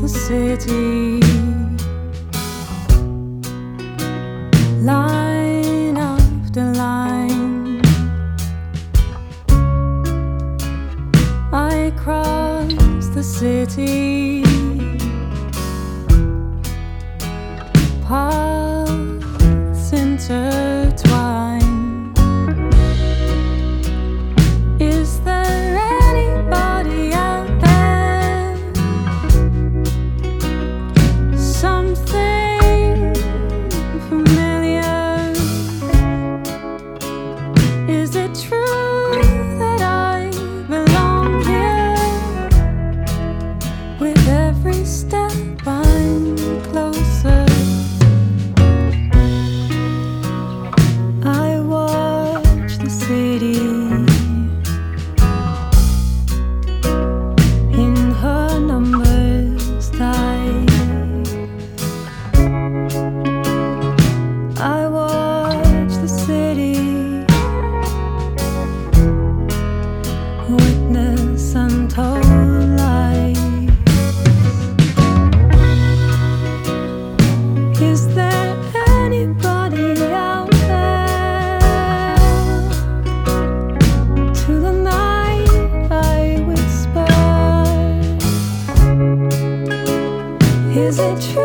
the city, line after line. I cross the city, paths intertwine. Is there anybody out there? Something familiar. Is it true that I belong here? With every step I'm closer. I watch the city in her numbers die. I watch the city witness untold lies. Is there anybody out there? To the night I whisper, is it true